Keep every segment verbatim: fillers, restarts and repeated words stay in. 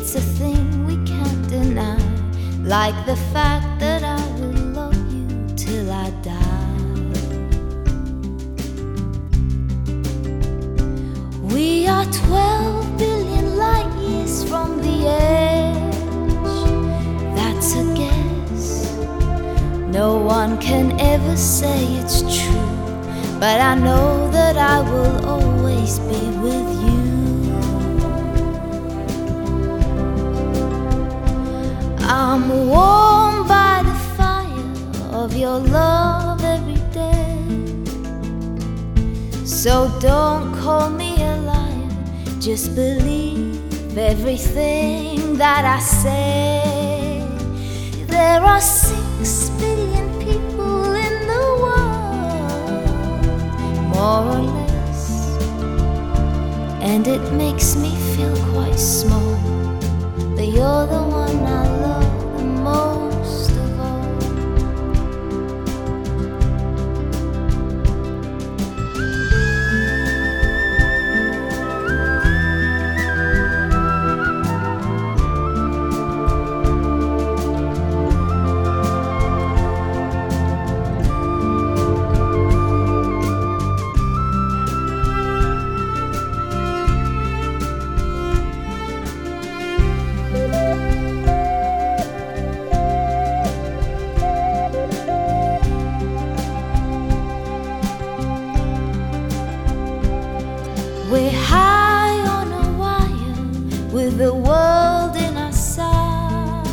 It's a thing we can't deny, like the fact that I will love you till I die. We are twelve billion light years from the edge. That's a guess. No one can ever say it's true, but I know that I will always be with you. I'm warmed by the fire of your love every day. So don't call me a liar, just believe everything that I say. There are six billion people in the world, more or less, and it makes me feel quite small, but you're the one I love the most of all. We're high on a wire with the world in our sight,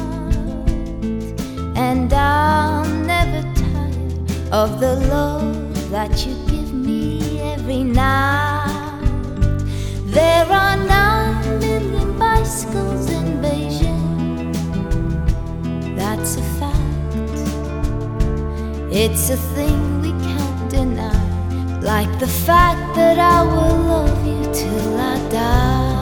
and I'm never tired of the love that you give me every night. There are nine million bicycles in Beijing, that's a fact. It's a thing we can't deny, like the fact that I will love you till I die.